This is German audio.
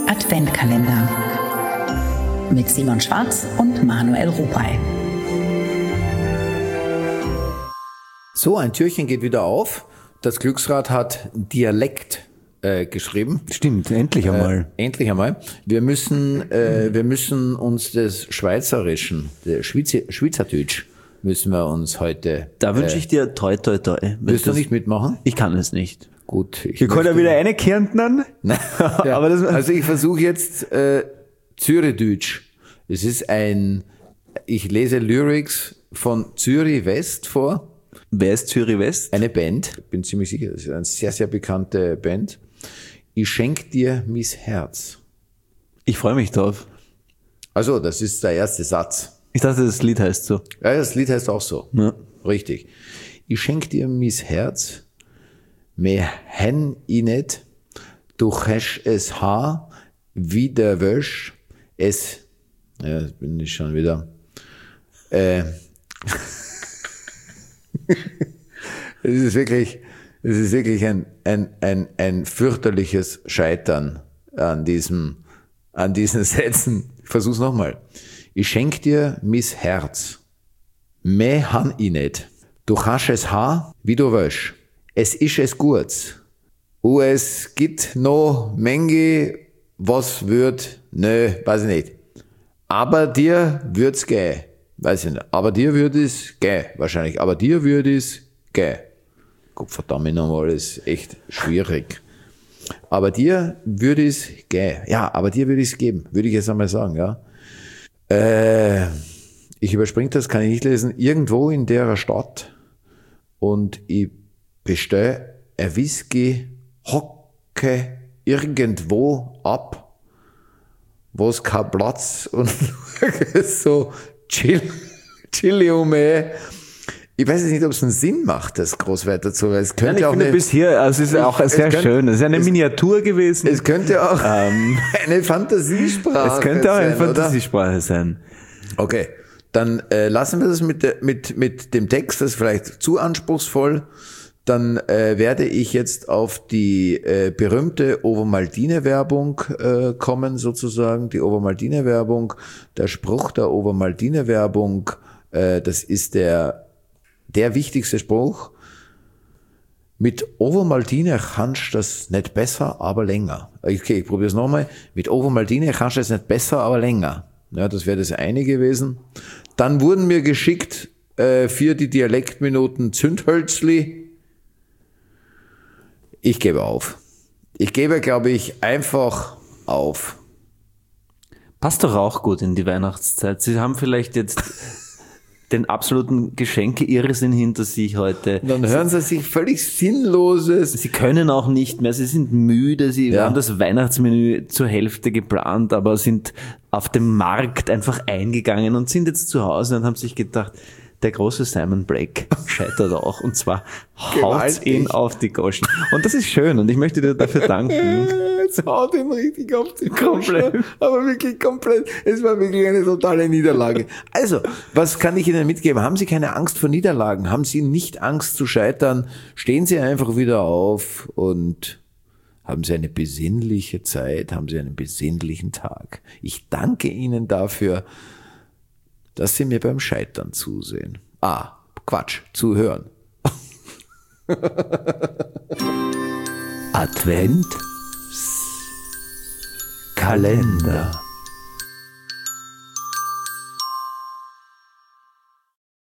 Adventkalender mit Simon Schwarz und Manuel Rupay. So, ein Türchen geht wieder auf. Das Glücksrad hat Dialekt geschrieben. Stimmt, endlich einmal. Endlich einmal. Wir müssen uns des Schweizerischen, der Schweizerdeutsch, müssen wir uns heute. Da wünsche ich dir toi toi toi. Willst du nicht mitmachen? Ich kann es nicht. Gut. Wir können ja wieder eine Kärntnern. Ja, aber also ich versuche jetzt Zürichdeutsch. Es ist ich lese Lyrics von Zürich West vor. Wer ist Zürich West? Eine Band, ich bin ziemlich sicher, das ist eine sehr, sehr bekannte Band. Ich schenk dir mis Herz. Ich freue mich drauf. Also, das ist der erste Satz. Ich dachte, das Lied heißt so. Ja, das Lied heißt auch so. Ja. Richtig. Ich schenk dir mis Herz, me hen I net, du hast es Haar, wie der Wäsch, es, ja, das bin ich schon wieder, es ist wirklich ein fürchterliches Scheitern an diesen Sätzen. Ich versuch's nochmal. Ich schenk dir mis Herz. Me han I net. Du hast es ha, wie du willst. Es ist es gut. Und es gibt noch Menge, was wird, weiß ich nicht. Aber dir wird's gehen. Weiß ich nicht. Aber dir wird es gehen, wahrscheinlich. Aber dir wird es gehen. Gott verdammt nochmal, das ist echt schwierig. Aber dir würde es gehen. Ja, aber dir würde es geben, würde ich jetzt einmal sagen, ja. Ich überspringe das, kann ich nicht lesen. Irgendwo in der Stadt und ich bestelle ein Whisky, hocke irgendwo ab, wo es kein Platz und so chilli umher. Ich weiß jetzt nicht, ob es einen Sinn macht, das groß weiter zu, weil es könnte Nein, auch finde, bis hier, also es ist auch sehr schön. Es ist eine Miniatur gewesen. Es könnte auch eine Fantasiesprache sein. Es könnte auch eine oder? Fantasiesprache sein. Okay, dann lassen wir das mit dem Text, das ist vielleicht zu anspruchsvoll. Dann werde ich jetzt auf die berühmte Ovomaltine-Werbung kommen, sozusagen. Die Ovomaltine-Werbung, der Spruch der Ovomaltine-Werbung, das ist der wichtigste Spruch. Mit Ovomaltine kannst du das nicht besser, aber länger. Okay, ich probiere es nochmal. Mit Ovomaltine kannst du das nicht besser, aber länger. Ja, das wäre das eine gewesen. Dann wurden mir geschickt für die Dialektminuten Zündhölzli. Ich gebe auf. Ich gebe, glaube ich, einfach auf. Passt doch auch gut in die Weihnachtszeit. Sie haben vielleicht jetzt den absoluten Geschenke-Irrsinn hinter sich heute. Dann hören Sie sich völlig Sinnloses. Sie können auch nicht mehr, Sie sind müde, Sie haben das Weihnachtsmenü zur Hälfte geplant, aber sind auf dem Markt einfach eingegangen und sind jetzt zu Hause und haben sich gedacht, der große Simon Break scheitert auch. Und zwar haut ihn auf die Goschen. Und das ist schön und ich möchte dir dafür danken. Jetzt haut ihn richtig auf die Goschen. Aber wirklich komplett. Es war wirklich eine totale Niederlage. Also, was kann ich Ihnen mitgeben? Haben Sie keine Angst vor Niederlagen? Haben Sie nicht Angst zu scheitern? Stehen Sie einfach wieder auf und haben Sie eine besinnliche Zeit? Haben Sie einen besinnlichen Tag? Ich danke Ihnen dafür, dass Sie mir beim Scheitern zusehen. Zuhören. Advent Kalender.